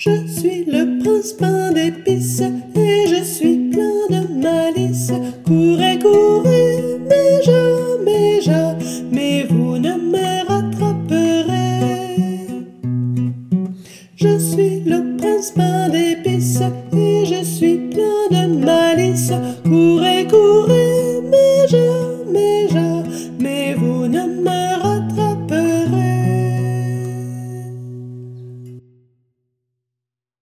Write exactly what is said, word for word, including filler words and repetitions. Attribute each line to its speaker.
Speaker 1: Je suis le prince pain d'épices et je suis plein de malice. Courez, courez, mais jamais, jamais vous ne me rattraperez. Je suis le prince pain d'épices.